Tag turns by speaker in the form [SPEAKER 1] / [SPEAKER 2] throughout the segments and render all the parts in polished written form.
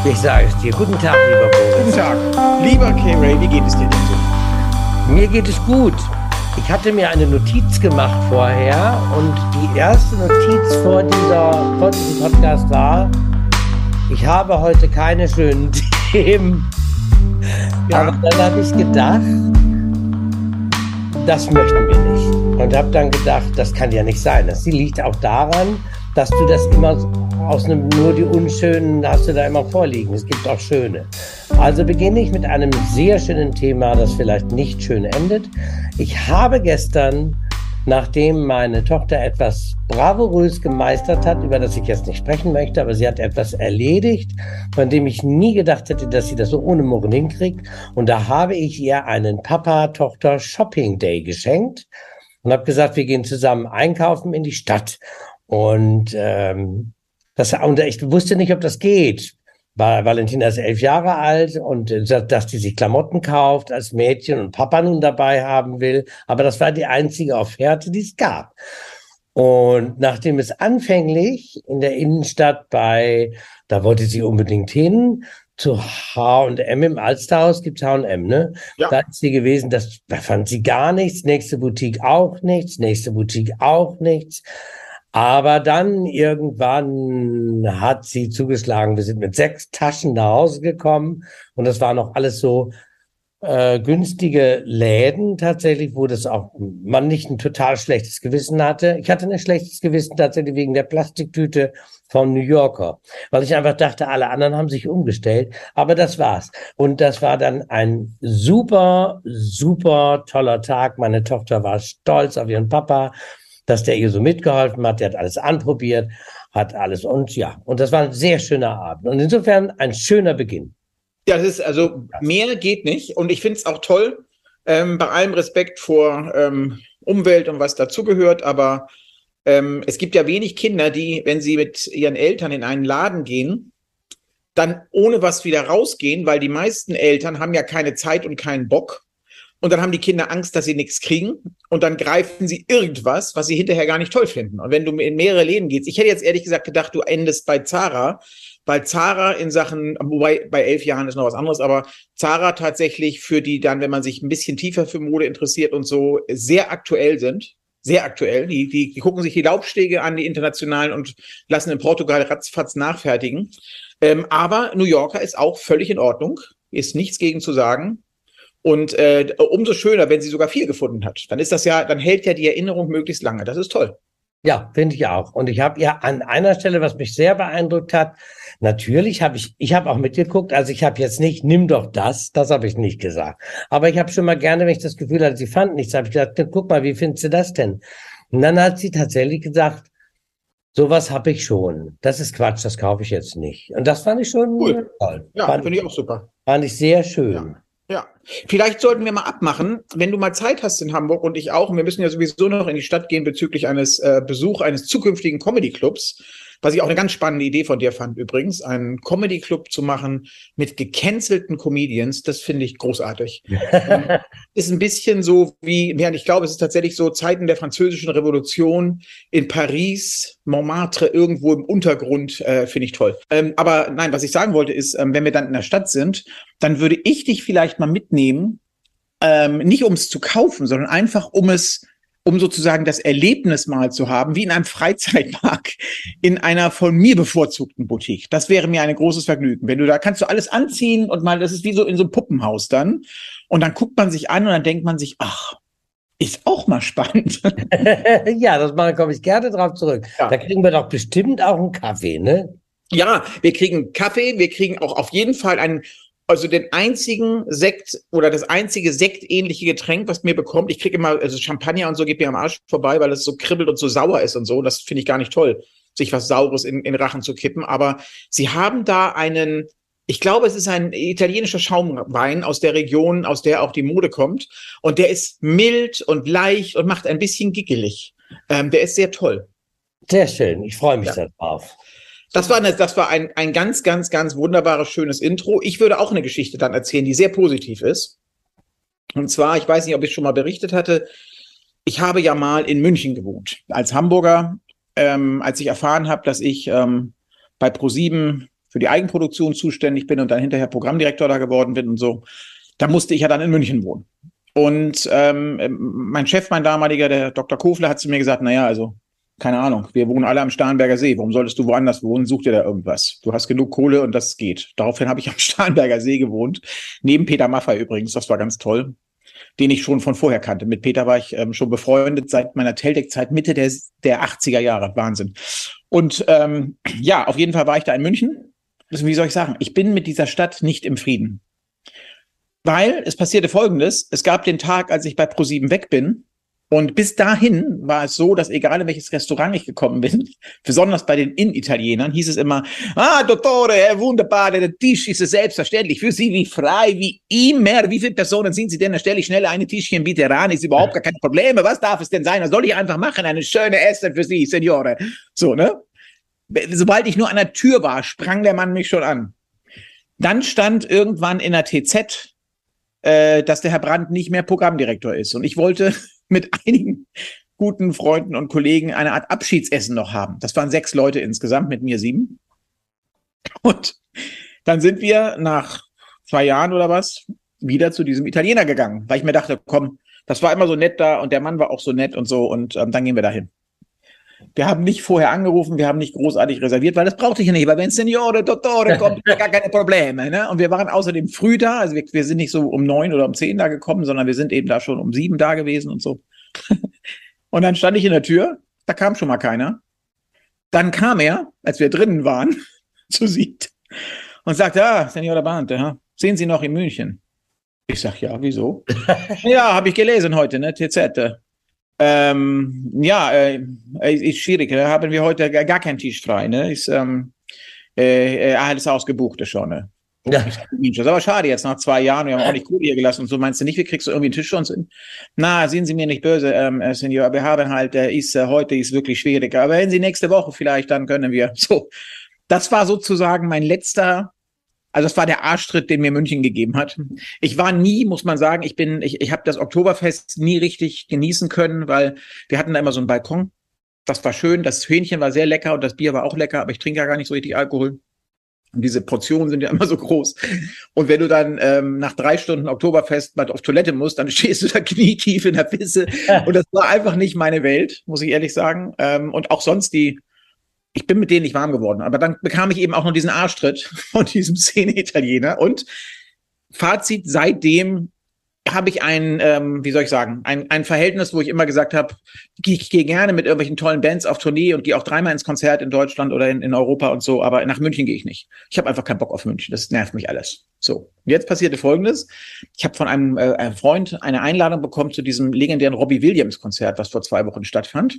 [SPEAKER 1] Ich sage es dir. Guten Tag, lieber
[SPEAKER 2] Guten
[SPEAKER 1] Boris.
[SPEAKER 2] Tag. Lieber K-Ray, wie geht es dir denn so?
[SPEAKER 1] Mir geht es gut. Ich hatte mir eine Notiz gemacht vorher und die erste Notiz vor diesem Podcast war, ich habe heute keine schönen Themen.
[SPEAKER 2] Ja.
[SPEAKER 1] Aber dann habe ich gedacht, das möchten wir nicht. Und habe dann gedacht, das kann ja nicht sein. Das liegt auch daran, dass du das immer nur die unschönen hast du da immer vorliegen. Es gibt auch schöne. Also beginne ich mit einem sehr schönen Thema, das vielleicht nicht schön endet. Ich habe gestern, nachdem meine Tochter etwas bravourös gemeistert hat, über das ich jetzt nicht sprechen möchte, aber sie hat etwas erledigt, von dem ich nie gedacht hätte, dass sie das so ohne Murren hinkriegt. Und da habe ich ihr einen Papa-Tochter-Shopping-Day geschenkt und habe gesagt, wir gehen zusammen einkaufen in die Stadt. Und ich wusste nicht, ob das geht. Valentina ist 11 Jahre alt und dass die sich Klamotten kauft als Mädchen und Papa nun dabei haben will. Aber das war die einzige Offerte, die es gab. Und nachdem es anfänglich in der Innenstadt da wollte sie unbedingt hin, zu H&M im Alsterhaus gibt's H&M, ne?
[SPEAKER 2] Ja.
[SPEAKER 1] Da ist sie gewesen, da fand sie gar nichts, nächste Boutique auch nichts, nächste Boutique auch nichts. Aber dann irgendwann hat sie zugeschlagen. Wir sind mit 6 Taschen nach Hause gekommen und das waren noch alles so günstige Läden tatsächlich, wo das auch man nicht ein total schlechtes Gewissen hatte. Ich hatte ein schlechtes Gewissen tatsächlich wegen der Plastiktüte vom New Yorker, weil ich einfach dachte, alle anderen haben sich umgestellt. Aber das war's. Und das war dann ein super, super toller Tag. Meine Tochter war stolz auf ihren Papa, dass der ihr so mitgeholfen hat. Der hat alles anprobiert, hat alles und das war ein sehr schöner Abend. Und insofern ein schöner Beginn.
[SPEAKER 2] Ja, das ist also mehr geht nicht. Und ich finde es auch toll, bei allem Respekt vor Umwelt und was dazugehört. Aber es gibt ja wenig Kinder, die, wenn sie mit ihren Eltern in einen Laden gehen, dann ohne was wieder rausgehen, weil die meisten Eltern haben ja keine Zeit und keinen Bock. Und dann haben die Kinder Angst, dass sie nichts kriegen. Und dann greifen sie irgendwas, was sie hinterher gar nicht toll finden. Und wenn du in mehrere Läden gehst, ich hätte jetzt ehrlich gesagt gedacht, du endest bei Zara, weil Zara in Sachen, wobei bei 11 Jahren ist noch was anderes, aber Zara tatsächlich für die dann, wenn man sich ein bisschen tiefer für Mode interessiert und so, sehr aktuell sind. Sehr aktuell. Die gucken sich die Laubstege an, die internationalen, und lassen in Portugal ratzfatz nachfertigen. Aber New Yorker ist auch völlig in Ordnung. Ist nichts gegen zu sagen. Und umso schöner, wenn sie sogar viel gefunden hat. Dann ist das ja, dann hält ja die Erinnerung möglichst lange. Das ist toll.
[SPEAKER 1] Ja, finde ich auch. Und ich habe ja an einer Stelle, was mich sehr beeindruckt hat, natürlich ich habe auch mitgeguckt, also ich habe jetzt nicht, nimm doch das habe ich nicht gesagt. Aber ich habe schon mal gerne, wenn ich das Gefühl hatte, sie fand nichts, habe ich gesagt, guck mal, wie findest du das denn? Und dann hat sie tatsächlich gesagt, sowas habe ich schon. Das ist Quatsch, das kaufe ich jetzt nicht. Und das fand ich schon
[SPEAKER 2] Cool.
[SPEAKER 1] toll.
[SPEAKER 2] Ja, finde ich auch super.
[SPEAKER 1] Fand ich sehr schön.
[SPEAKER 2] Ja. Ja, vielleicht sollten wir mal abmachen, wenn du mal Zeit hast in Hamburg und ich auch, und wir müssen ja sowieso noch in die Stadt gehen bezüglich eines Besuchs eines zukünftigen Comedy-Clubs, was ich auch eine ganz spannende Idee von dir fand übrigens, einen Comedy-Club zu machen mit gecancelten Comedians, das finde ich großartig. Ist ein bisschen so wie, ja, ich glaube, es ist tatsächlich so Zeiten der Französischen Revolution in Paris, Montmartre, irgendwo im Untergrund, finde ich toll. Aber nein, was ich sagen wollte ist, wenn wir dann in der Stadt sind, dann würde ich dich vielleicht mal mitnehmen, nicht um es zu kaufen, sondern einfach um sozusagen das Erlebnis mal zu haben, wie in einem Freizeitpark, in einer von mir bevorzugten Boutique. Das wäre mir ein großes Vergnügen. Wenn du da kannst du alles anziehen und mal, das ist wie so in so einem Puppenhaus dann. Und dann guckt man sich an und dann denkt man sich, ach, ist auch mal spannend.
[SPEAKER 1] Ja, das komme ich gerne drauf zurück.
[SPEAKER 2] Ja.
[SPEAKER 1] Da kriegen wir doch bestimmt auch einen Kaffee, ne?
[SPEAKER 2] Ja, wir kriegen Kaffee, wir kriegen auch auf jeden Fall den einzigen Sekt oder das einzige sektähnliche Getränk, was mir bekommt. Ich kriege immer, also Champagner und so geht mir am Arsch vorbei, weil es so kribbelt und so sauer ist und so. Das finde ich gar nicht toll, sich was Saures in Rachen zu kippen. Aber sie haben da ich glaube, es ist ein italienischer Schaumwein aus der Region, aus der auch die Mode kommt. Und der ist mild und leicht und macht ein bisschen gickelig. Der ist sehr toll.
[SPEAKER 1] Sehr schön, ich freue mich darauf.
[SPEAKER 2] Das war ein ganz, ganz, ganz wunderbares, schönes Intro. Ich würde auch eine Geschichte dann erzählen, die sehr positiv ist. Und zwar, ich weiß nicht, ob ich schon mal berichtet hatte, ich habe ja mal in München gewohnt. Als Hamburger, als ich erfahren habe, dass ich bei ProSieben für die Eigenproduktion zuständig bin und dann hinterher Programmdirektor da geworden bin und so, da musste ich ja dann in München wohnen. Und mein Chef, mein damaliger, der Dr. Kofler, hat zu mir gesagt, naja, also keine Ahnung, wir wohnen alle am Starnberger See. Warum solltest du woanders wohnen? Such dir da irgendwas. Du hast genug Kohle und das geht. Daraufhin habe ich am Starnberger See gewohnt. Neben Peter Maffay übrigens. Das war ganz toll. Den ich schon von vorher kannte. Mit Peter war ich schon befreundet seit meiner Teldec-Zeit Mitte der 80er Jahre. Wahnsinn. Und ja, auf jeden Fall war ich da in München. Wie soll ich sagen? Ich bin mit dieser Stadt nicht im Frieden. Weil es passierte Folgendes. Es gab den Tag, als ich bei ProSieben weg bin. Und bis dahin war es so, dass egal in welches Restaurant ich gekommen bin, besonders bei den Innenitalienern, hieß es immer, Dottore, wunderbar, der Tisch ist selbstverständlich für Sie, wie frei, wie immer. Wie viele Personen sind Sie denn? Da stelle ich schnell eine Tischchen bitte ran, ist überhaupt gar keine Probleme. Was darf es denn sein? Was soll ich einfach machen? Eine schöne Essen für Sie, Signore. So, ne? Sobald ich nur an der Tür war, sprang der Mann mich schon an. Dann stand irgendwann in der TZ, dass der Herr Brandt nicht mehr Programmdirektor ist. Und ich wollte mit einigen guten Freunden und Kollegen eine Art Abschiedsessen noch haben. Das waren 6 Leute insgesamt, mit mir 7. Und dann sind wir nach 2 Jahren oder was wieder zu diesem Italiener gegangen, weil ich mir dachte, komm, das war immer so nett da und der Mann war auch so nett und so und dann gehen wir dahin. Wir haben nicht vorher angerufen, wir haben nicht großartig reserviert, weil das brauchte ich ja nicht, weil wenn Signore, Dottore kommt, gar keine Probleme. Ne? Und wir waren außerdem früh da, also wir sind nicht so um 9 oder um 10 da gekommen, sondern wir sind eben da schon um 7 da gewesen und so. Und dann stand ich in der Tür, da kam schon mal keiner. Dann kam er, als wir drinnen waren, zu sieht und sagte, Signore Bante, sehen Sie noch in München? Ich sag, ja, wieso? Ja, habe ich gelesen heute, ne, TZ. Ist schwierig, da haben wir heute gar keinen Tisch frei, ne? Ist alles ausgebucht schon, ne? Ja. Das ist aber schade jetzt nach 2 Jahren, wir haben auch nicht Kohle hier gelassen und so. Meinst du nicht, wir kriegst du irgendwie einen Tisch schon hin? Na, sehen Sie mir nicht böse, Senior, wir haben halt, heute ist wirklich schwierig, aber wenn Sie nächste Woche vielleicht, dann können wir. So, das war sozusagen mein letzter, also das war der Arschtritt, den mir München gegeben hat. Ich war nie, muss man sagen, ich habe das Oktoberfest nie richtig genießen können, weil wir hatten da immer so einen Balkon. Das war schön, das Hähnchen war sehr lecker und das Bier war auch lecker, aber ich trinke ja gar nicht so richtig Alkohol. Und diese Portionen sind ja immer so groß. Und wenn du dann nach 3 Stunden Oktoberfest mal auf Toilette musst, dann stehst du da knietief in der Pisse. Und das war einfach nicht meine Welt, muss ich ehrlich sagen. Und auch sonst ich bin mit denen nicht warm geworden. Aber dann bekam ich eben auch noch diesen Arschtritt von diesem Szene-Italiener. Und Fazit, seitdem habe ich ein Verhältnis, wo ich immer gesagt habe, ich gehe gerne mit irgendwelchen tollen Bands auf Tournee und gehe auch 3-mal ins Konzert in Deutschland oder in Europa und so, aber nach München gehe ich nicht. Ich habe einfach keinen Bock auf München, das nervt mich alles. So, und jetzt passierte Folgendes. Ich habe von einem Freund eine Einladung bekommen zu diesem legendären Robbie Williams-Konzert, was vor 2 Wochen stattfand.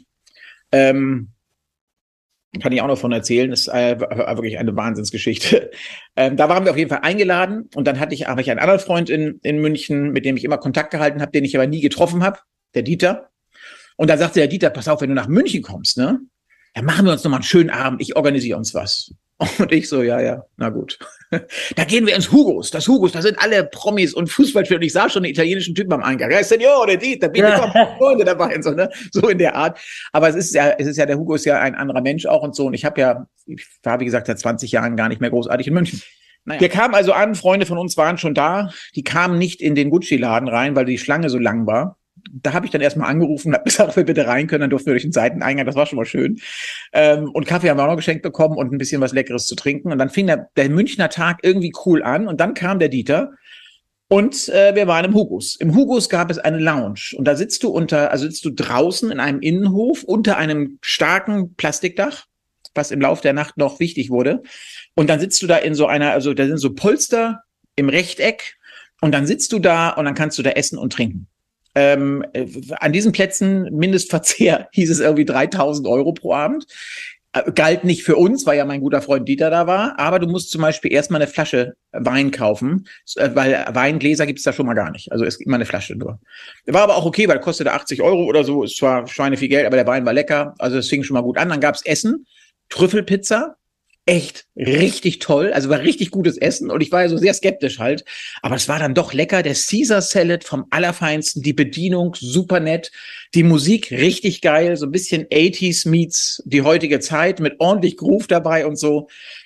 [SPEAKER 2] Kann ich auch noch von erzählen, das war wirklich eine Wahnsinnsgeschichte. Da waren wir auf jeden Fall eingeladen und dann habe ich einen anderen Freund in München, mit dem ich immer Kontakt gehalten habe, den ich aber nie getroffen habe, der Dieter. Und dann sagte der Dieter, pass auf, wenn du nach München kommst, ne, dann machen wir uns nochmal einen schönen Abend, ich organisiere uns was. Und ich so, ja, na gut. Da gehen wir ins Hugos. Das Hugos, da sind alle Promis und Fußballspieler. Und ich sah schon den italienischen Typen am Eingang. Ja, Signore, Dieter, bitte komm, Freunde dabei und so, ne? So in der Art. Aber es ist ja, der Hugo ist ja ein anderer Mensch auch und so. Und ich war, wie gesagt, seit 20 Jahren gar nicht mehr großartig in München. Naja. Wir kamen also an, Freunde von uns waren schon da. Die kamen nicht in den Gucci-Laden rein, weil die Schlange so lang war. Da habe ich dann erstmal angerufen und habe gesagt, ob wir bitte rein können, dann durften wir durch den Seiteneingang, das war schon mal schön. Und Kaffee haben wir auch noch geschenkt bekommen und ein bisschen was Leckeres zu trinken. Und dann fing der Münchner Tag irgendwie cool an und dann kam der Dieter und wir waren im Hugos. Im Hugos gab es eine Lounge und da sitzt du draußen in einem Innenhof unter einem starken Plastikdach, was im Laufe der Nacht noch wichtig wurde. Und dann sitzt du da in so einer, also da sind so Polster im Rechteck und dann sitzt du da und dann kannst du da essen und trinken. An diesen Plätzen Mindestverzehr hieß es irgendwie 3.000 € pro Abend. Galt nicht für uns, weil ja mein guter Freund Dieter da war, aber du musst zum Beispiel erstmal eine Flasche Wein kaufen, weil Weingläser gibt's da schon mal gar nicht. Also es gibt immer eine Flasche nur. War aber auch okay, weil kostete 80 € oder so, ist zwar Schweine viel Geld, aber der Wein war lecker, also es fing schon mal gut an. Dann gab's Essen, Trüffelpizza, echt richtig toll, also war richtig gutes Essen und ich war ja so sehr skeptisch halt, aber es war dann doch lecker, der Caesar Salad vom Allerfeinsten, die Bedienung super nett, die Musik richtig geil, so ein bisschen 80s meets die heutige Zeit mit ordentlich Groove dabei und so.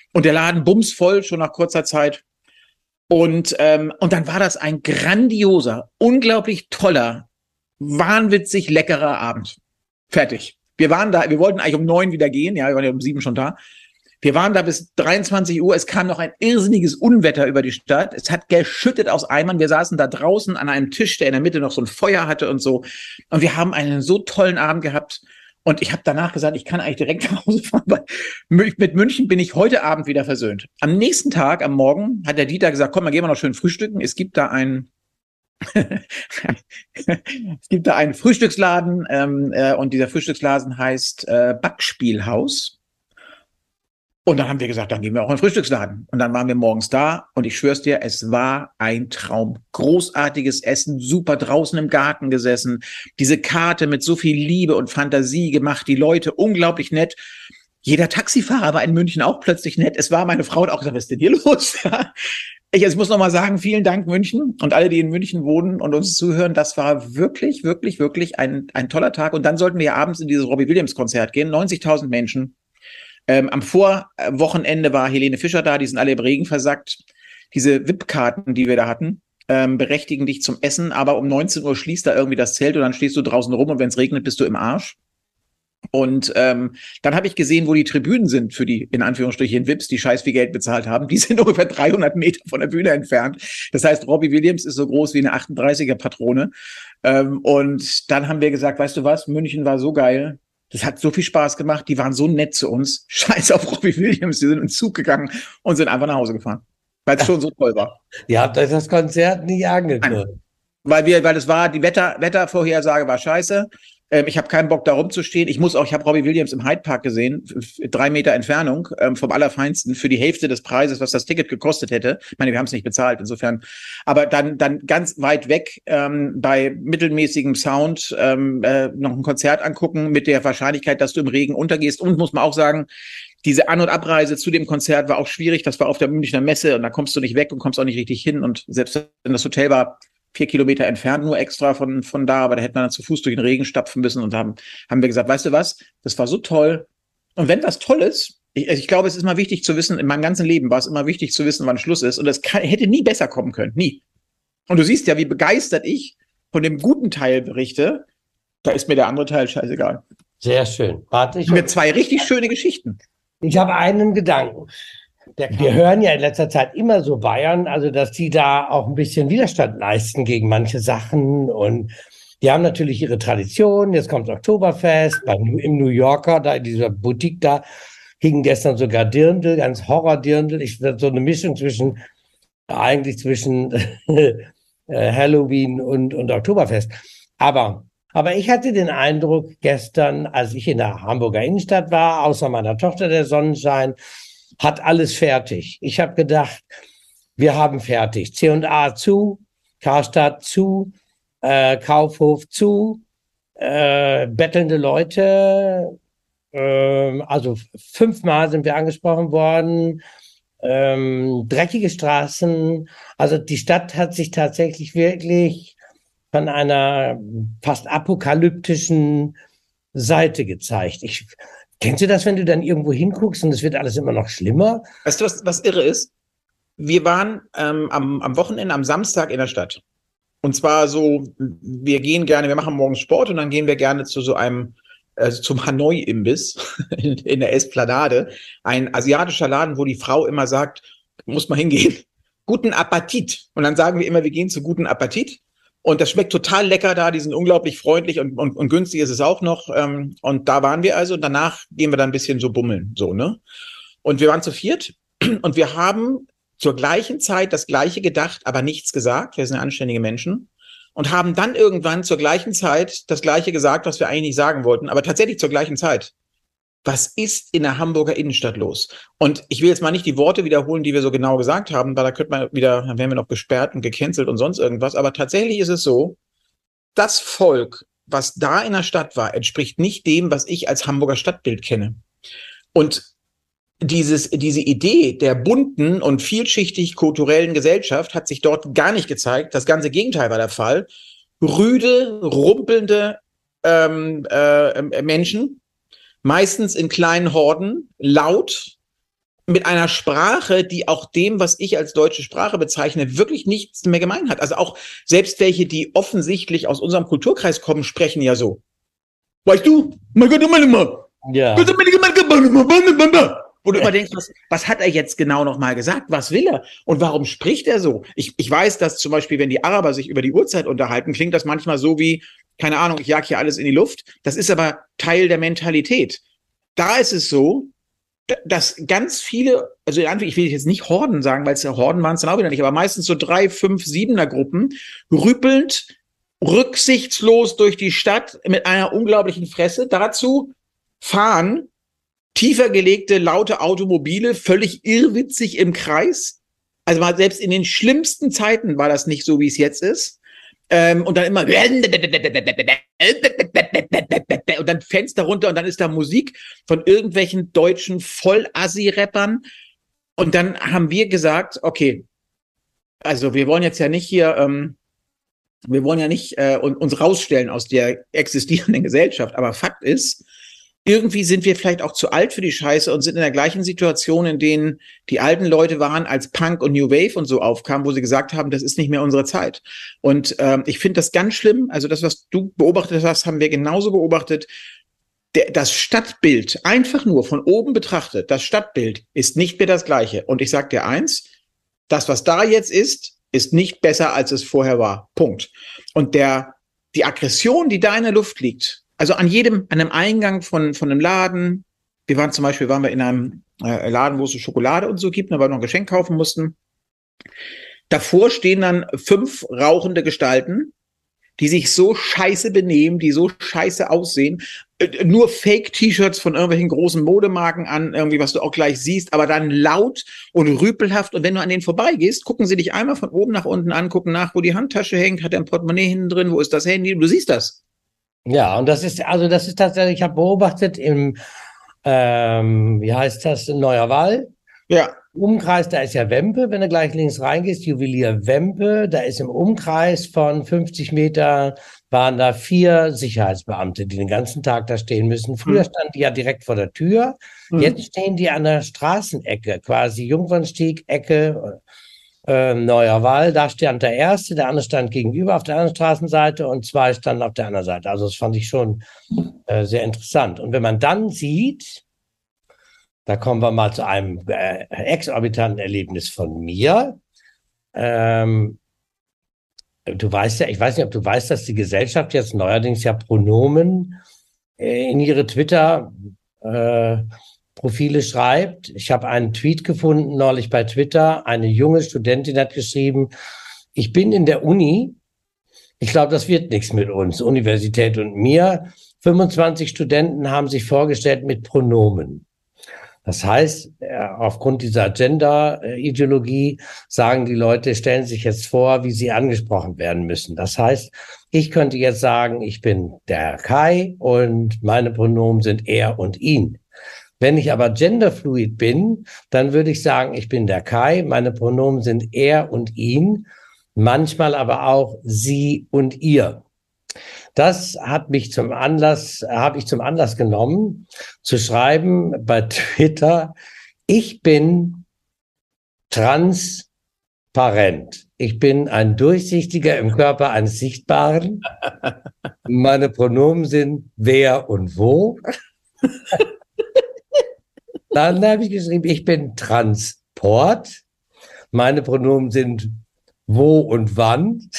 [SPEAKER 2] Und der Laden bumsvoll, schon nach kurzer Zeit. Und dann war das ein grandioser, unglaublich toller, wahnwitzig leckerer Abend. Fertig. Wir waren da, wir wollten eigentlich um 9 wieder gehen, ja, wir waren ja um 7 schon da. Wir waren da bis 23 Uhr, es kam noch ein irrsinniges Unwetter über die Stadt. Es hat geschüttet aus Eimern. Wir saßen da draußen an einem Tisch, der in der Mitte noch so ein Feuer hatte und so. Und wir haben einen so tollen Abend gehabt. Und ich habe danach gesagt, ich kann eigentlich direkt nach Hause fahren, weil mit München bin ich heute Abend wieder versöhnt. Am nächsten Tag, am Morgen, hat der Dieter gesagt, komm, mal gehen wir noch schön frühstücken. Es gibt da einen Frühstücksladen und dieser Frühstücksladen heißt Backspielhaus. Und dann haben wir gesagt, dann gehen wir auch in den Frühstücksladen. Und dann waren wir morgens da und ich schwör's dir, es war ein Traum. Großartiges Essen, super draußen im Garten gesessen. Diese Karte mit so viel Liebe und Fantasie gemacht, die Leute unglaublich nett. Jeder Taxifahrer war in München auch plötzlich nett. Es war meine Frau hat auch gesagt, was ist denn hier los? Ich muss noch mal sagen, vielen Dank München und alle, die in München wohnen und uns zuhören. Das war wirklich, wirklich, wirklich ein toller Tag. Und dann sollten wir ja abends in dieses Robbie Williams Konzert gehen. 90.000 Menschen. Am Vorwochenende war Helene Fischer da, die sind alle im Regen versackt. Diese VIP-Karten, die wir da hatten, berechtigen dich zum Essen, aber um 19 Uhr schließt da irgendwie das Zelt und dann stehst du draußen rum und wenn es regnet, bist du im Arsch. Und dann habe ich gesehen, wo die Tribünen sind für die, in Anführungsstrichen, VIPs, die scheiß viel Geld bezahlt haben. Die sind ungefähr 300 Meter von der Bühne entfernt. Das heißt, Robbie Williams ist so groß wie eine 38er-Patrone. Und dann haben wir gesagt, weißt du was, München war so geil. Das hat so viel Spaß gemacht. Die waren so nett zu uns. Scheiß auf Robbie Williams. Die sind in den Zug gegangen und sind einfach nach Hause gefahren. Weil es schon so toll war.
[SPEAKER 1] Ihr habt euch das Konzert nicht angeguckt.
[SPEAKER 2] Weil es war, die Wettervorhersage war scheiße. Ich habe keinen Bock, da rumzustehen. Ich habe Robbie Williams im Hyde Park gesehen, 3 Meter Entfernung, vom Allerfeinsten, für die Hälfte des Preises, was das Ticket gekostet hätte. Ich meine, wir haben es nicht bezahlt, insofern. Aber dann ganz weit weg, bei mittelmäßigem Sound, noch ein Konzert angucken, mit der Wahrscheinlichkeit, dass du im Regen untergehst. Und muss man auch sagen, diese An- und Abreise zu dem Konzert war auch schwierig. Das war auf der Münchner Messe und da kommst du nicht weg und kommst auch nicht richtig hin. Und selbst wenn das Hotel war 4 Kilometer entfernt, nur extra von da, aber da hätte man dann zu Fuß durch den Regen stapfen müssen und haben wir gesagt, weißt du was, das war so toll. Und wenn was toll ist, ich glaube, es ist immer wichtig zu wissen, in meinem ganzen Leben war es immer wichtig zu wissen, wann Schluss ist. Und das hätte nie besser kommen können, nie. Und du siehst ja, wie begeistert ich von dem guten Teil berichte, da ist mir der andere Teil scheißegal.
[SPEAKER 1] Sehr schön. Warte,
[SPEAKER 2] mit 2 richtig schöne Geschichten.
[SPEAKER 1] Ich habe einen Gedanken. Wir hören ja in letzter Zeit immer so Bayern, also dass die da auch ein bisschen Widerstand leisten gegen manche Sachen und die haben natürlich ihre Tradition. Jetzt kommt das Oktoberfest im New Yorker, da in dieser Boutique da hingen gestern sogar Dirndl, ganz Horror-Dirndl. So eine Mischung zwischen Halloween und Oktoberfest. Aber ich hatte den Eindruck gestern, als ich in der Hamburger Innenstadt war, außer meiner Tochter der Sonnenschein, hat alles fertig. Ich habe gedacht, wir haben fertig. C&A zu, Karstadt zu, Kaufhof zu, bettelnde Leute, also 5-mal sind wir angesprochen worden, dreckige Straßen. Also die Stadt hat sich tatsächlich wirklich von einer fast apokalyptischen Seite gezeigt. Kennst du das, wenn du dann irgendwo hinguckst und es wird alles immer noch schlimmer?
[SPEAKER 2] Weißt du, was irre ist? Wir waren am Wochenende, am Samstag in der Stadt. Und zwar so, wir machen morgens Sport und dann gehen wir gerne zu so einem, zum Hanoi-Imbiss in der Esplanade. Ein asiatischer Laden, wo die Frau immer sagt, muss man hingehen, guten Appetit. Und dann sagen wir immer, wir gehen zu guten Appetit. Und das schmeckt total lecker da, die sind unglaublich freundlich und günstig ist es auch noch. Und da waren wir also, danach gehen wir dann ein bisschen so bummeln, so, ne? Und wir waren zu 4 und wir haben zur gleichen Zeit das Gleiche gedacht, aber nichts gesagt. Wir sind ja anständige Menschen. Und haben dann irgendwann zur gleichen Zeit das Gleiche gesagt, was wir eigentlich nicht sagen wollten, aber tatsächlich zur gleichen Zeit. Was ist in der Hamburger Innenstadt los? Und ich will jetzt mal nicht die Worte wiederholen, die wir so genau gesagt haben, weil dann wären wir noch gesperrt und gecancelt und sonst irgendwas. Aber tatsächlich ist es so, das Volk, was da in der Stadt war, entspricht nicht dem, was ich als Hamburger Stadtbild kenne. Und diese Idee der bunten und vielschichtig kulturellen Gesellschaft hat sich dort gar nicht gezeigt. Das ganze Gegenteil war der Fall. Rüde, rumpelnde Menschen, meistens in kleinen Horden, laut, mit einer Sprache, die auch dem, was ich als deutsche Sprache bezeichne, wirklich nichts mehr gemein hat. Also auch selbst welche, die offensichtlich aus unserem Kulturkreis kommen, sprechen ja so. Weißt du? Mein Gott,
[SPEAKER 1] Ja.
[SPEAKER 2] Wo du immer denkst, was hat er jetzt genau nochmal gesagt? Was will er? Und warum spricht er so? Ich weiß, dass zum Beispiel, wenn die Araber sich über die Uhrzeit unterhalten, klingt das manchmal so wie, keine Ahnung, ich jag hier alles in die Luft. Das ist aber Teil der Mentalität. Da ist es so, dass ganz viele, also ich will jetzt nicht Horden sagen, weil es ja Horden waren es dann auch wieder nicht, aber meistens so 3, 5, 7er Gruppen, rüppelnd, rücksichtslos durch die Stadt mit einer unglaublichen Fresse. Dazu fahren tiefer gelegte, laute Automobile, völlig irrwitzig im Kreis. Also selbst in den schlimmsten Zeiten war das nicht so, wie es jetzt ist. Und dann immer und dann Fenster runter und dann ist da Musik von irgendwelchen deutschen Voll-Assi-Rappern. Und dann haben wir gesagt, okay, also wir wollen jetzt ja nicht hier, wir wollen ja nicht uns rausstellen aus der existierenden Gesellschaft, aber Fakt ist, irgendwie sind wir vielleicht auch zu alt für die Scheiße und sind in der gleichen Situation, in denen die alten Leute waren, als Punk und New Wave und so aufkam, wo sie gesagt haben, das ist nicht mehr unsere Zeit. Und ich finde das ganz schlimm. Also das, was du beobachtet hast, haben wir genauso beobachtet. Das Stadtbild, einfach nur von oben betrachtet, das Stadtbild ist nicht mehr das gleiche. Und ich sag dir eins, das, was da jetzt ist nicht besser, als es vorher war. Punkt. Und die Aggression, die da in der Luft liegt, also an einem Eingang von einem Laden. Waren wir in einem Laden, wo es so Schokolade und so gibt, aber noch ein Geschenk kaufen mussten. Davor stehen dann 5 rauchende Gestalten, die sich so scheiße benehmen, die so scheiße aussehen. Nur Fake-T-Shirts von irgendwelchen großen Modemarken an, irgendwie, was du auch gleich siehst, aber dann laut und rüpelhaft. Und wenn du an denen vorbeigehst, gucken sie dich einmal von oben nach unten an, gucken nach, wo die Handtasche hängt, hat er ein Portemonnaie hinten drin, wo ist das Handy? Du siehst das.
[SPEAKER 1] Ja, und das ist tatsächlich, ich habe beobachtet wie heißt das, in Neuerwall.
[SPEAKER 2] Ja.
[SPEAKER 1] Umkreis, da ist ja Wempe, wenn du gleich links reingehst, Juwelier Wempe, da ist im Umkreis von 50 Meter waren da 4 Sicherheitsbeamte, die den ganzen Tag da stehen müssen. Früher standen die ja direkt vor der Tür, jetzt stehen die an der Straßenecke, quasi Jungfernstieg, Ecke, Neuerwall, da stand der erste, der andere stand gegenüber auf der anderen Straßenseite und 2 standen auf der anderen Seite. Also das fand ich schon sehr interessant. Und wenn man dann sieht, da kommen wir mal zu einem exorbitanten Erlebnis von mir. Du weißt ja, ich weiß nicht, ob du weißt, dass die Gesellschaft jetzt neuerdings ja Pronomen in ihre Twitter-Profile schreibt. Ich habe einen Tweet gefunden neulich bei Twitter. Eine junge Studentin hat geschrieben, ich bin in der Uni. Ich glaube, das wird nichts mit uns, Universität und mir. 25 Studenten haben sich vorgestellt mit Pronomen. Das heißt, aufgrund dieser Gender-Ideologie sagen die Leute, stellen sich jetzt vor, wie sie angesprochen werden müssen. Das heißt, ich könnte jetzt sagen, ich bin der Kai und meine Pronomen sind er und ihn. Wenn ich aber genderfluid bin, dann würde ich sagen, ich bin der Kai, meine Pronomen sind er und ihn, manchmal aber auch sie und ihr. Das habe ich zum Anlass genommen, zu schreiben bei Twitter, ich bin transparent. Ich bin ein Durchsichtiger im Körper eines Sichtbaren. Meine Pronomen sind wer und wo. Dann habe ich geschrieben, ich bin Transport. Meine Pronomen sind wo und wann.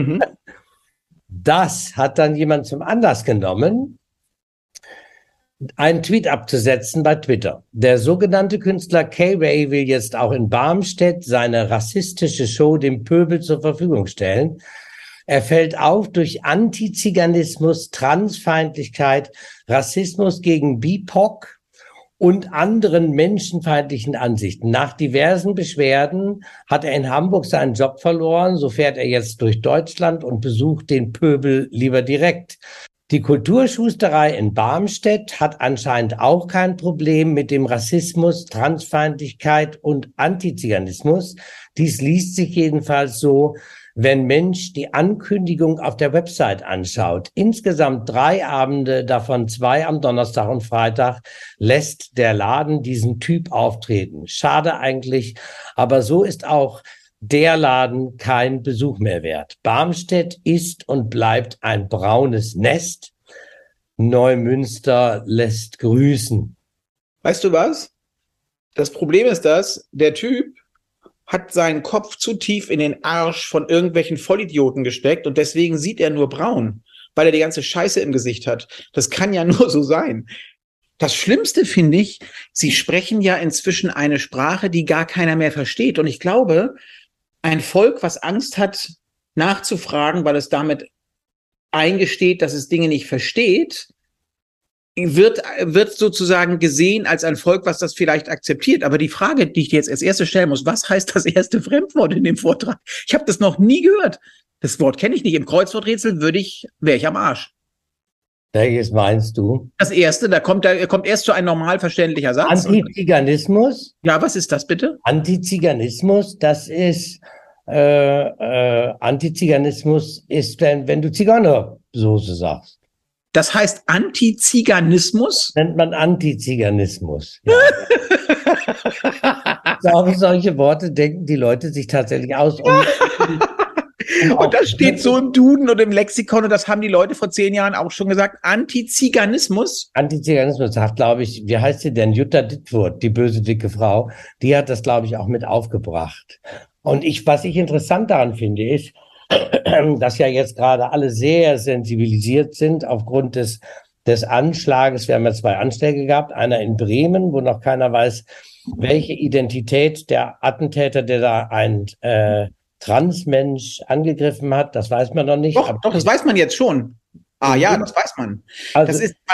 [SPEAKER 1] Das hat dann jemand zum Anlass genommen, einen Tweet abzusetzen bei Twitter. Der sogenannte Künstler K-Ray will jetzt auch in Barmstedt seine rassistische Show dem Pöbel zur Verfügung stellen. Er fällt auf durch Antiziganismus, Transfeindlichkeit, Rassismus gegen BIPOC und anderen menschenfeindlichen Ansichten. Nach diversen Beschwerden hat er in Hamburg seinen Job verloren. So fährt er jetzt durch Deutschland und besucht den Pöbel lieber direkt. Die Kulturschusterei in Barmstedt hat anscheinend auch kein Problem mit dem Rassismus, Transfeindlichkeit und Antiziganismus. Dies liest sich jedenfalls so. wenn Mensch die Ankündigung auf der Website anschaut. Insgesamt 3 Abende, davon 2 am Donnerstag und Freitag, lässt der Laden diesen Typ auftreten. Schade eigentlich, aber so ist auch der Laden kein Besuch mehr wert. Barmstedt ist und bleibt ein braunes Nest. Neumünster lässt grüßen.
[SPEAKER 2] Weißt du was? Das Problem ist der Typ hat seinen Kopf zu tief in den Arsch von irgendwelchen Vollidioten gesteckt und deswegen sieht er nur braun, weil er die ganze Scheiße im Gesicht hat. Das kann ja nur so sein. Das Schlimmste finde ich, sie sprechen ja inzwischen eine Sprache, die gar keiner mehr versteht. Und ich glaube, ein Volk, was Angst hat, nachzufragen, weil es damit eingesteht, dass es Dinge nicht versteht, wird sozusagen gesehen als ein Volk, was das vielleicht akzeptiert. Aber die Frage, die ich dir jetzt als erstes stellen muss, was heißt das erste Fremdwort in dem Vortrag? Ich habe das noch nie gehört. Das Wort kenne ich nicht. Im Kreuzworträtsel wäre ich am Arsch.
[SPEAKER 1] Welches meinst du?
[SPEAKER 2] Das erste, da kommt erst so ein normal verständlich Satz.
[SPEAKER 1] Antiziganismus?
[SPEAKER 2] Ja, was ist das bitte?
[SPEAKER 1] Antiziganismus, das ist Antiziganismus ist, wenn du Zigeunersoße sagst.
[SPEAKER 2] Das heißt Antiziganismus?
[SPEAKER 1] Nennt man Antiziganismus. Ja. Ich glaube, solche Worte denken die Leute sich tatsächlich aus.
[SPEAKER 2] Und das steht so im Duden und im Lexikon und das haben die Leute vor 10 Jahren auch schon gesagt. Antiziganismus?
[SPEAKER 1] Antiziganismus hat, glaube ich, wie heißt sie denn? Jutta Dittfurt, die böse, dicke Frau. Die hat das, glaube ich, auch mit aufgebracht. Und was ich interessant daran finde, ist, dass ja jetzt gerade alle sehr sensibilisiert sind aufgrund des Anschlages. Wir haben ja 2 Anschläge gehabt. Einer in Bremen, wo noch keiner weiß, welche Identität der Attentäter, der da ein Transmensch angegriffen hat, das weiß man noch nicht.
[SPEAKER 2] Doch, das weiß man jetzt schon. Ah ja, das weiß man. Also, das ist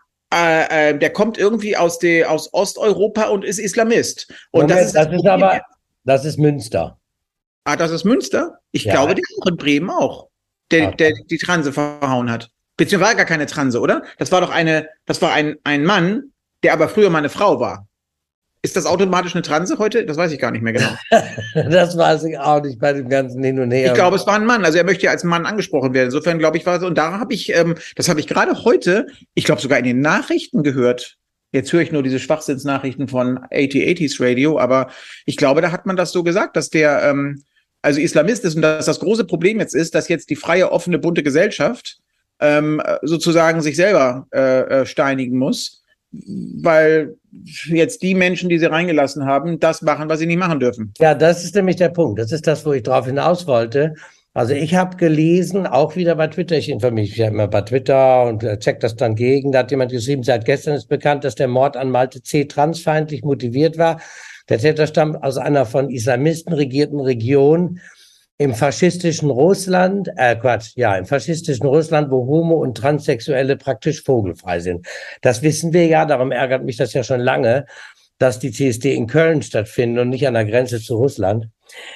[SPEAKER 2] der kommt irgendwie aus Osteuropa und ist Islamist. Und
[SPEAKER 1] Moment, das ist Münster.
[SPEAKER 2] Ah, das ist Münster? Ich glaube, der ist auch in Bremen auch, der die Transe verhauen hat. Beziehungsweise gar keine Transe, oder? Das war ein Mann, der aber früher mal eine Frau war. Ist das automatisch eine Transe heute? Das weiß ich gar nicht mehr genau.
[SPEAKER 1] Das weiß ich auch nicht bei dem ganzen Hin und Her.
[SPEAKER 2] Ich glaube, es war ein Mann. Also er möchte ja als Mann angesprochen werden. Insofern glaube ich, war es. Und da habe ich, das habe ich gerade heute, ich glaube sogar in den Nachrichten gehört. Jetzt höre ich nur diese Schwachsinnsnachrichten von 8080s Radio, aber ich glaube, da hat man das so gesagt, dass der also Islamist ist und dass das große Problem jetzt ist, dass jetzt die freie, offene, bunte Gesellschaft sozusagen sich selber steinigen muss, weil jetzt die Menschen, die sie reingelassen haben, das machen, was sie nicht machen dürfen.
[SPEAKER 1] Ja, das ist nämlich der Punkt. Das ist das, wo ich drauf hinaus wollte. Also ich habe gelesen, auch wieder bei Twitter, ich informiere mich ja immer bei Twitter und check das dann gegen, da hat jemand geschrieben, seit gestern ist bekannt, dass der Mord an Malte C. transfeindlich motiviert war. Der Täter stammt aus einer von Islamisten regierten Region im faschistischen Russland, im faschistischen Russland, wo Homo- und Transsexuelle praktisch vogelfrei sind. Das wissen wir ja, darum ärgert mich das ja schon lange, dass die CSD in Köln stattfindet und nicht an der Grenze zu Russland.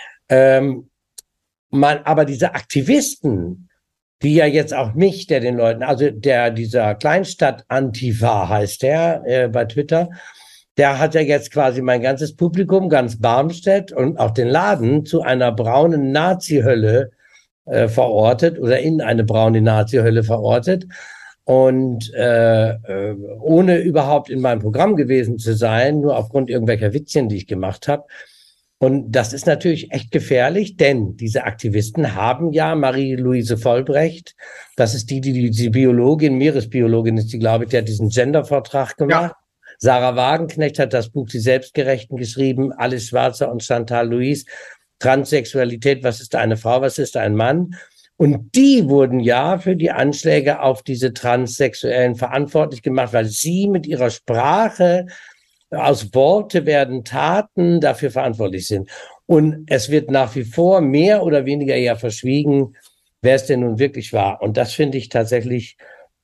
[SPEAKER 1] Aber diese Aktivisten, die ja jetzt auch mich, der den Leuten, also dieser Kleinstadt-Antifa heißt der bei Twitter, der hat ja jetzt quasi mein ganzes Publikum, ganz Barmstedt und auch den Laden zu einer braunen Nazi-Hölle verortet oder in eine braune Nazi-Hölle verortet. Und ohne überhaupt in meinem Programm gewesen zu sein, nur aufgrund irgendwelcher Witzchen, die ich gemacht habe. Und das ist natürlich echt gefährlich, denn diese Aktivisten haben ja Marie-Louise Vollbrecht, das ist die Biologin, Meeresbiologin ist die, glaube ich, die hat diesen Gender-Vortrag gemacht. Ja. Sarah Wagenknecht hat das Buch Die Selbstgerechten geschrieben, Alice Schwarzer und Chantal Louise, Transsexualität, was ist eine Frau, was ist ein Mann? Und die wurden ja für die Anschläge auf diese Transsexuellen verantwortlich gemacht, weil sie mit ihrer Sprache aus Worte werden Taten dafür verantwortlich sind. Und es wird nach wie vor mehr oder weniger ja verschwiegen, wer es denn nun wirklich war. Und das finde ich tatsächlich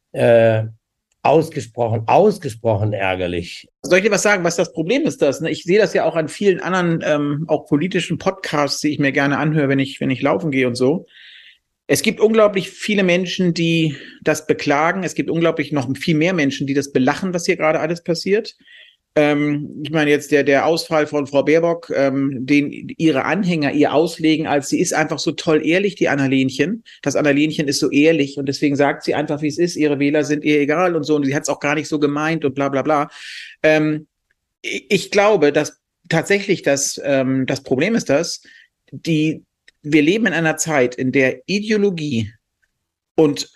[SPEAKER 1] ausgesprochen ärgerlich.
[SPEAKER 2] Soll ich dir was sagen, was das Problem ist? Ich sehe das ja auch an vielen anderen, auch politischen Podcasts, die ich mir gerne anhöre, wenn ich laufen gehe und so. Es gibt unglaublich viele Menschen, die das beklagen. Es gibt unglaublich noch viel mehr Menschen, die das belachen, was hier gerade alles passiert. Ich meine jetzt der Ausfall von Frau Baerbock, den ihre Anhänger ihr auslegen, als sie ist einfach so toll ehrlich, die Annalenchen. Das Annalenchen ist so ehrlich und deswegen sagt sie einfach, wie es ist. Ihre Wähler sind ihr egal und so und sie hat es auch gar nicht so gemeint und bla bla bla. Ich glaube, dass tatsächlich das Problem ist, dass wir leben in einer Zeit, in der Ideologie und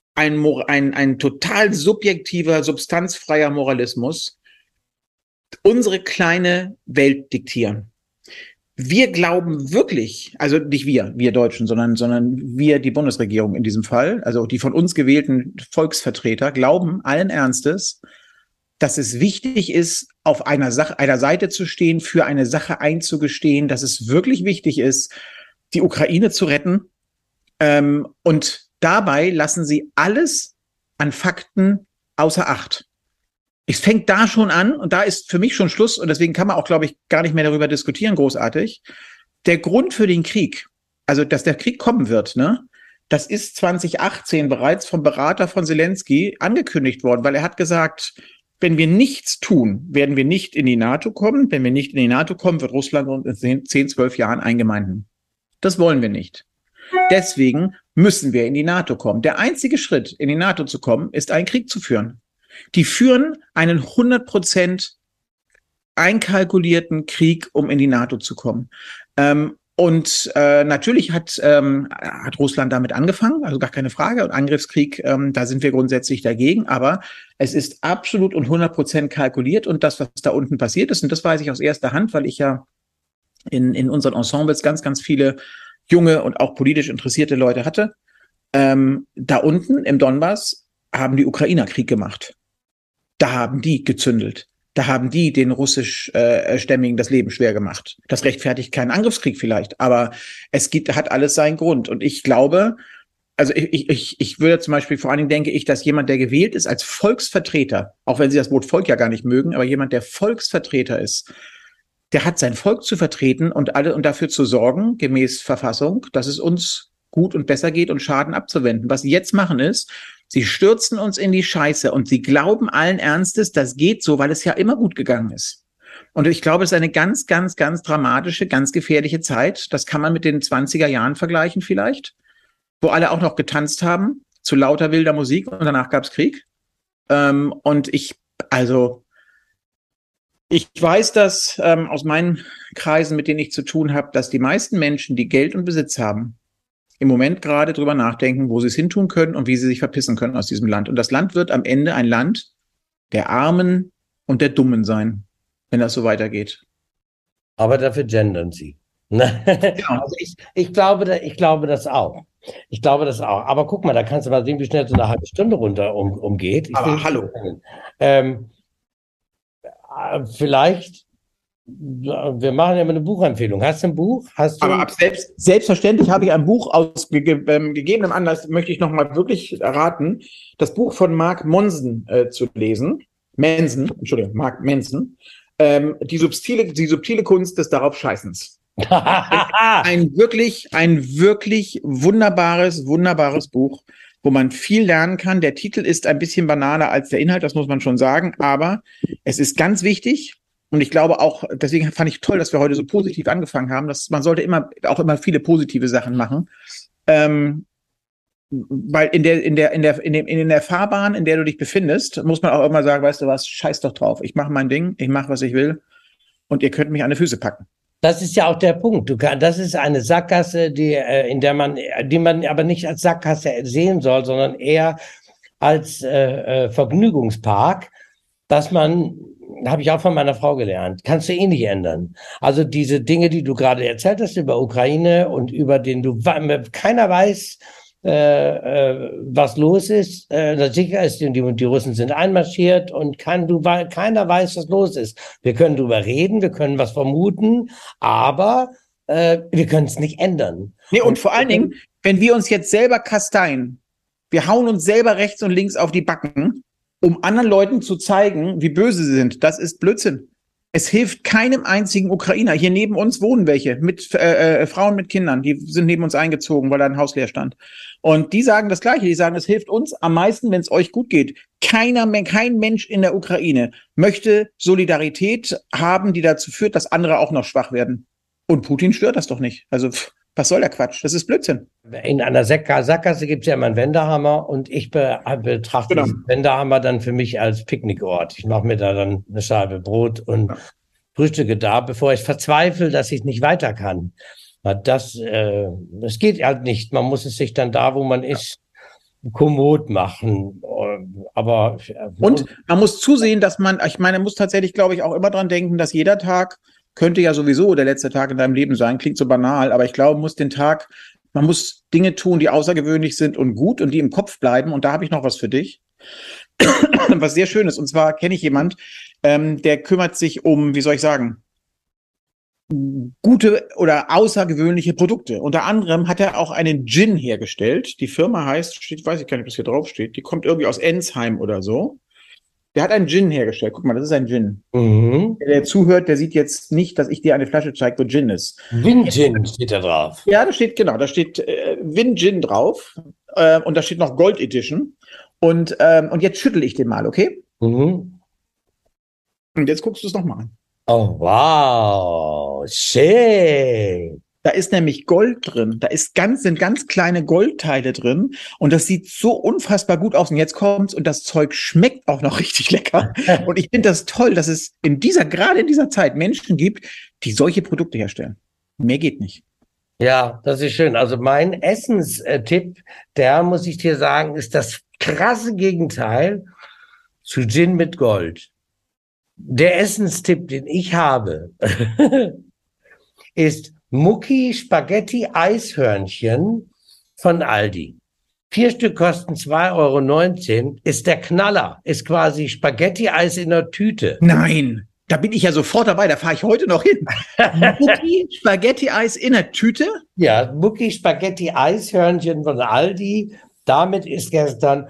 [SPEAKER 2] ein total subjektiver, substanzfreier Moralismus unsere kleine Welt diktieren. Wir glauben wirklich, also nicht wir Deutschen, sondern wir, die Bundesregierung in diesem Fall, also die von uns gewählten Volksvertreter, glauben allen Ernstes, dass es wichtig ist, auf einer Seite zu stehen, für eine Sache einzugestehen, dass es wirklich wichtig ist, die Ukraine zu retten. Und dabei lassen sie alles an Fakten außer Acht. Es fängt da schon an und da ist für mich schon Schluss und deswegen kann man auch, glaube ich, gar nicht mehr darüber diskutieren, großartig. Der Grund für den Krieg, also dass der Krieg kommen wird, ne, das ist 2018 bereits vom Berater von Zelensky angekündigt worden, weil er hat gesagt, wenn wir nichts tun, werden wir nicht in die NATO kommen. Wenn wir nicht in die NATO kommen, wird Russland uns in 10, 12 Jahren eingemeinden. Das wollen wir nicht. Deswegen müssen wir in die NATO kommen. Der einzige Schritt, in die NATO zu kommen, ist, einen Krieg zu führen. Die führen einen 100% einkalkulierten Krieg, um in die NATO zu kommen. Natürlich hat Russland damit angefangen, also gar keine Frage. Und Angriffskrieg, da sind wir grundsätzlich dagegen. Aber es ist absolut und 100% kalkuliert. Und das, was da unten passiert ist, und das weiß ich aus erster Hand, weil ich ja in unseren Ensembles ganz, ganz viele junge und auch politisch interessierte Leute hatte. Da unten im Donbass haben die Ukrainer Krieg gemacht. Da haben die gezündelt. Da haben die den russischstämmigen das Leben schwer gemacht. Das rechtfertigt keinen Angriffskrieg vielleicht, aber hat alles seinen Grund. Und ich glaube, also ich würde zum Beispiel, vor allen Dingen denke ich, dass jemand, der gewählt ist als Volksvertreter, auch wenn Sie das Wort Volk ja gar nicht mögen, aber jemand, der Volksvertreter ist, der hat sein Volk zu vertreten und dafür zu sorgen, gemäß Verfassung, dass es uns gut und besser geht und Schaden abzuwenden. Was sie jetzt machen ist, sie stürzen uns in die Scheiße und sie glauben allen Ernstes, das geht so, weil es ja immer gut gegangen ist. Und ich glaube, es ist eine ganz, ganz, ganz dramatische, ganz gefährliche Zeit. Das kann man mit den 20er Jahren vergleichen vielleicht, wo alle auch noch getanzt haben zu lauter wilder Musik und danach gab es Krieg. Ich weiß das aus meinen Kreisen, mit denen ich zu tun habe, dass die meisten Menschen, die Geld und Besitz haben, im Moment gerade drüber nachdenken, wo sie es hintun können und wie sie sich verpissen können aus diesem Land. Und das Land wird am Ende ein Land der Armen und der Dummen sein, wenn das so weitergeht.
[SPEAKER 1] Aber dafür gendern sie. Ja. Also ich glaube das auch. Ich glaube das auch. Aber guck mal, da kannst du mal sehen, wie schnell so eine halbe Stunde runter umgeht.
[SPEAKER 2] Aber hallo.
[SPEAKER 1] Vielleicht, wir machen ja immer eine Buchempfehlung. Hast du ein Buch?
[SPEAKER 2] Aber selbstverständlich habe ich ein Buch aus gegebenem Anlass, möchte ich nochmal wirklich raten, das Buch von Mark Manson zu lesen. Mark Manson. Die subtile Kunst des Daraufscheißens. ein wirklich wunderbares Buch, wo man viel lernen kann. Der Titel ist ein bisschen banaler als der Inhalt, das muss man schon sagen, aber es ist ganz wichtig. Und ich glaube auch, deswegen fand ich toll, dass wir heute so positiv angefangen haben, dass man sollte immer viele positive Sachen machen. Weil in der Fahrbahn, in der du dich befindest, muss man auch immer sagen, weißt du was, scheiß doch drauf. Ich mache mein Ding, ich mache, was ich will und ihr könnt mich an die Füße packen.
[SPEAKER 1] Das ist ja auch der Punkt. Das ist eine Sackgasse, die man aber nicht als Sackgasse sehen soll, sondern eher als Vergnügungspark, dass man, habe ich auch von meiner Frau gelernt, kannst du eh nicht ändern. Also diese Dinge, die du gerade erzählt hast über Ukraine und über keiner weiß, was los ist. Sicher ist, die Russen sind einmarschiert und keiner weiß, was los ist. Wir können drüber reden, wir können was vermuten, aber wir können es nicht ändern.
[SPEAKER 2] Nee, und vor allen Dingen, wenn wir uns jetzt selber kasteien, wir hauen uns selber rechts und links auf die Backen, um anderen Leuten zu zeigen, wie böse sie sind. Das ist Blödsinn. Es hilft keinem einzigen Ukrainer. Hier neben uns wohnen welche mit Frauen mit Kindern. Die sind neben uns eingezogen, weil da ein Haus leer stand. Und die sagen das Gleiche. Die sagen, es hilft uns am meisten, wenn es euch gut geht. Kein Mensch in der Ukraine möchte Solidarität haben, die dazu führt, dass andere auch noch schwach werden. Und Putin stört das doch nicht. Also was soll der Quatsch? Das ist Blödsinn.
[SPEAKER 1] In einer Sackgasse gibt es ja immer einen Wendehammer und ich betrachte den Wendehammer dann für mich als Picknickort. Ich mache mir da dann eine Scheibe Brot und frühstücke da, bevor ich verzweifle, dass ich nicht weiter kann. Das geht halt nicht. Man muss es sich dann da, wo man ist, kommod machen. Aber
[SPEAKER 2] und man muss zusehen, dass man muss tatsächlich, glaube ich, auch immer dran denken, dass jeder Tag könnte ja sowieso der letzte Tag in deinem Leben sein. Klingt so banal, aber ich glaube, man muss Dinge tun, die außergewöhnlich sind und gut und die im Kopf bleiben. Und da habe ich noch was für dich, was sehr schön ist. Und zwar kenne ich jemand, der kümmert sich um, wie soll ich sagen, gute oder außergewöhnliche Produkte. Unter anderem hat er auch einen Gin hergestellt. Die Firma heißt, weiß ich gar nicht, ob das hier drauf steht, die kommt irgendwie aus Ensheim oder so. Der hat einen Gin hergestellt. Guck mal, das ist ein Gin.
[SPEAKER 1] Mhm.
[SPEAKER 2] Der zuhört, der sieht jetzt nicht, dass ich dir eine Flasche zeige, wo Gin ist.
[SPEAKER 1] Win Gin steht da drauf.
[SPEAKER 2] Ja, da steht Win Gin drauf. Und da steht noch Gold Edition. Und jetzt schüttel ich den mal, okay?
[SPEAKER 1] Mhm.
[SPEAKER 2] Und jetzt guckst du es nochmal an.
[SPEAKER 1] Oh, wow. Schön.
[SPEAKER 2] Da ist nämlich Gold drin. Sind ganz kleine Goldteile drin. Und das sieht so unfassbar gut aus. Und jetzt kommt's und das Zeug schmeckt auch noch richtig lecker. Und ich finde das toll, dass es gerade in dieser Zeit Menschen gibt, die solche Produkte herstellen. Mehr geht nicht.
[SPEAKER 1] Ja, das ist schön. Also mein Essenstipp, der, muss ich dir sagen, ist das krasse Gegenteil zu Gin mit Gold. Der Essenstipp, den ich habe, ist Mucki Spaghetti Eishörnchen von Aldi. 4 Stück kosten 2,19 €. Ist der Knaller. Ist quasi Spaghetti-Eis in der Tüte.
[SPEAKER 2] Nein, da bin ich ja sofort dabei. Da fahre ich heute noch hin. Mucki Spaghetti-Eis in der Tüte?
[SPEAKER 1] Ja, Mucki Spaghetti Eishörnchen von Aldi. Damit ist gestern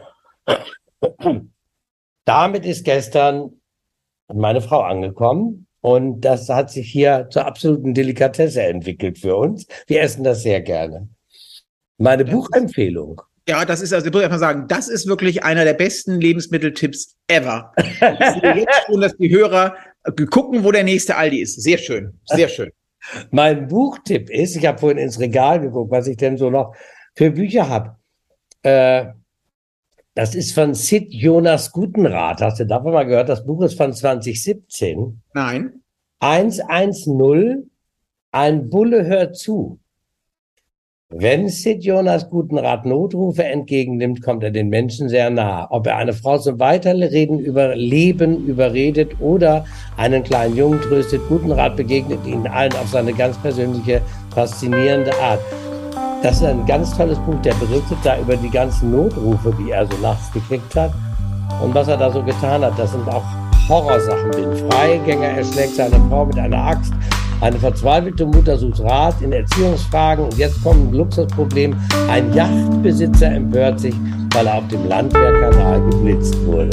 [SPEAKER 1] meine Frau angekommen. Und das hat sich hier zur absoluten Delikatesse entwickelt für uns. Wir essen das sehr gerne. Meine Buchempfehlung.
[SPEAKER 2] Ja, das ist, also ich muss einfach sagen, das ist wirklich einer der besten Lebensmitteltipps ever. Ich sehe jetzt schon, dass die Hörer gucken, wo der nächste Aldi ist. Sehr schön, sehr schön.
[SPEAKER 1] Mein Buchtipp ist, ich habe vorhin ins Regal geguckt, was ich denn so noch für Bücher habe. Das ist von Sid Jonas Gutenrath. Hast du davon mal gehört? Das Buch ist von 2017.
[SPEAKER 2] Nein.
[SPEAKER 1] 110, ein Bulle hört zu. Wenn Sid Jonas Gutenrath Notrufe entgegennimmt, kommt er den Menschen sehr nah. Ob er eine Frau zum Weiterreden über Leben überredet oder einen kleinen Jungen tröstet, Gutenrath begegnet ihnen allen auf seine ganz persönliche, faszinierende Art. Das ist ein ganz tolles Buch, der berichtet da über die ganzen Notrufe, die er so nachts gekriegt hat und was er da so getan hat. Das sind auch Horrorsachen. Den Freigänger erschlägt seine Frau mit einer Axt. Eine verzweifelte Mutter sucht Rat in Erziehungsfragen und jetzt kommt ein Luxusproblem. Ein Yachtbesitzer empört sich, weil er auf dem Landwehrkanal geblitzt wurde.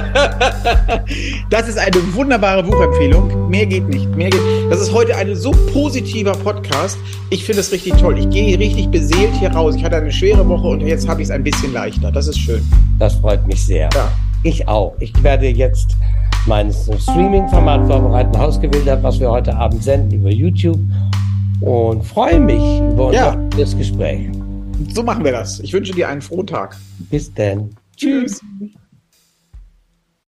[SPEAKER 2] Das ist eine wunderbare Buchempfehlung. Mehr geht nicht. Das ist heute ein so positiver Podcast. Ich finde es richtig toll. Ich gehe richtig beseelt hier raus. Ich hatte eine schwere Woche und jetzt habe ich es ein bisschen leichter. Das ist schön.
[SPEAKER 1] Das freut mich sehr.
[SPEAKER 2] Ja.
[SPEAKER 1] Ich auch. Ich werde jetzt mein Streaming-Format vorbereiten, ausgewählt habe, was wir heute Abend senden über YouTube und freue mich über unser Gespräch.
[SPEAKER 2] So machen wir das. Ich wünsche dir einen frohen Tag.
[SPEAKER 1] Bis dann.
[SPEAKER 2] Tschüss.